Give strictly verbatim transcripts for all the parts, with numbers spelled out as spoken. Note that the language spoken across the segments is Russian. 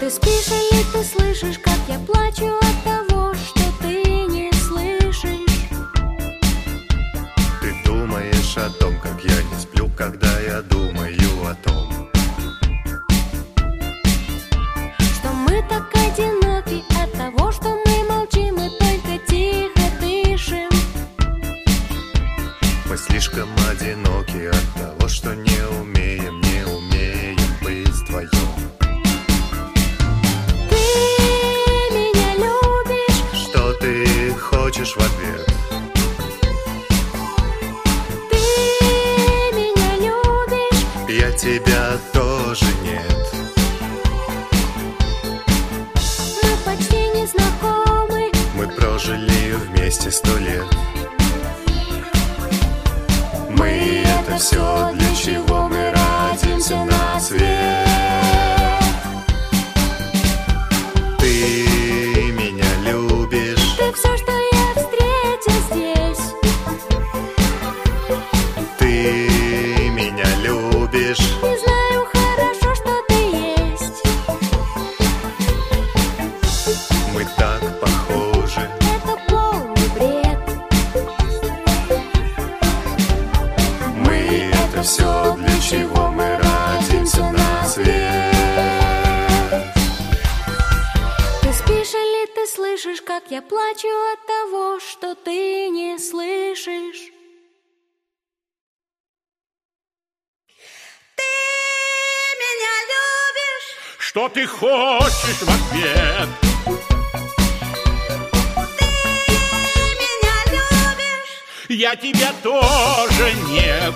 Ты спишь или ты слышишь, как я плачу от того, что ты не слышишь? Ты думаешь о том, как я не сплю, когда я думаю о том, что мы так одиноки от того, что мы молчим и только тихо дышим. мы слишком одиноки от того, что не умеем, не умеем быть вдвоем. Ты хочешь в ответ? Ты меня любишь? Я тебя тоже нет. Мы почти не знакомы. Мы прожили вместе сто лет. Мы — это все, для чего мы родимся на свет. Ты Ты все, что я встретил здесь. Ты меня любишь. Не знаю хорошо, что ты есть. Мы так похожи. Это полный бред. Мы — это все, для чего мы родимся на свет. Ты спишь или ты слышишь, как я плачу от того, что ты не слышишь? Ты меня любишь? Что ты хочешь в ответ? Ты меня любишь? Я тебя тоже нет.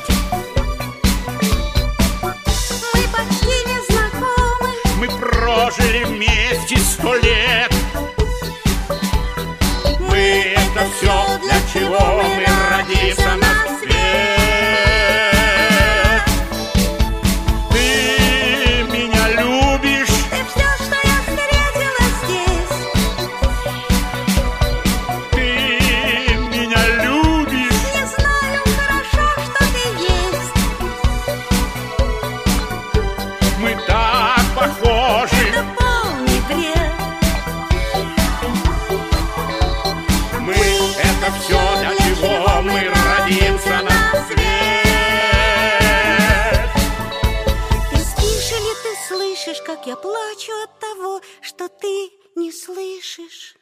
Мы почти не знакомы. Мы прожили вместе сто лет. Мы — это все, для чего мы родимся на свет. Ты меня любишь? Ты все, что я встретила здесь. Ты меня любишь? Не знаю хорошо, что ты есть. Мы так похожи. Это полный бред. Мы — это все, для чего мы родимся на свет. Ты спишь или ты слышишь, как я плачу от того, что ты не слышишь?